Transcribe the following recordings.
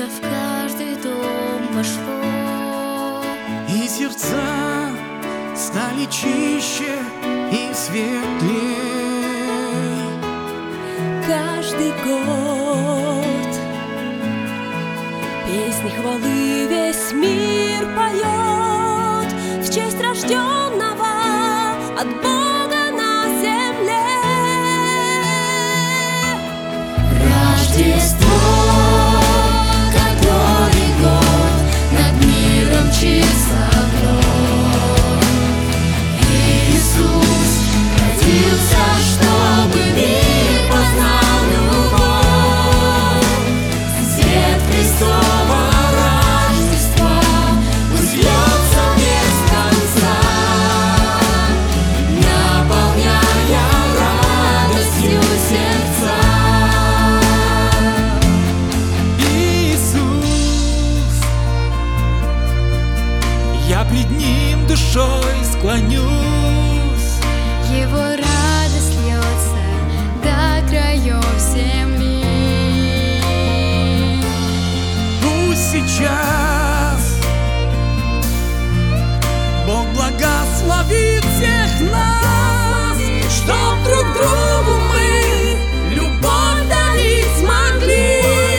Солнышко в каждый дом вошло, и сердца стали чище и светлей. Каждый год песни хвалы весь мир поет в честь рожденного от Бога на земле. Рождество, который год над миром мчится вновь. Иисус родился, чтобы мир познал любовь. Свет Христова Рождества пусть льется без конца, наполняя радостью сердца. Я пред Ним душой склонюсь. Его радость льется до краев земли. Пусть сейчас Бог благословит всех нас, чтоб друг другу мы любовь дарить смогли.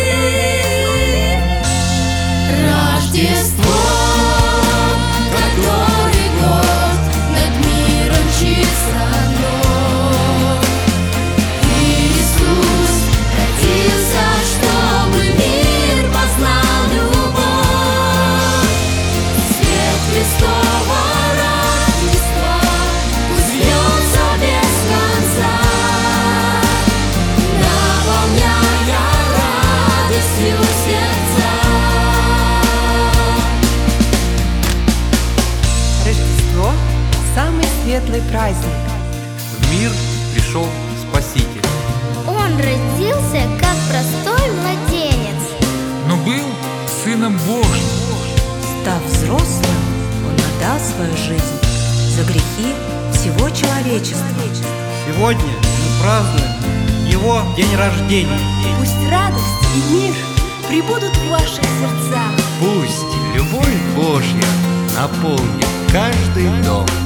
Рождество, который год над миром мчится вновь. Иисус родился, чтобы мир познал любовь. Свет Христова Рождества пусть льется без конца, наполняя радостью сердца. Рождество – самый светлый праздник. В мир пришел Спаситель, Он родился, как простой младенец. но был Сыном Божьим. Став взрослым, Он отдал свою жизнь за грехи всего человечества. Сегодня мы празднуем Его день рождения. Пусть радость и мир прибудут в ваших сердцах. Пусть любовь Божья наполнит каждый дом.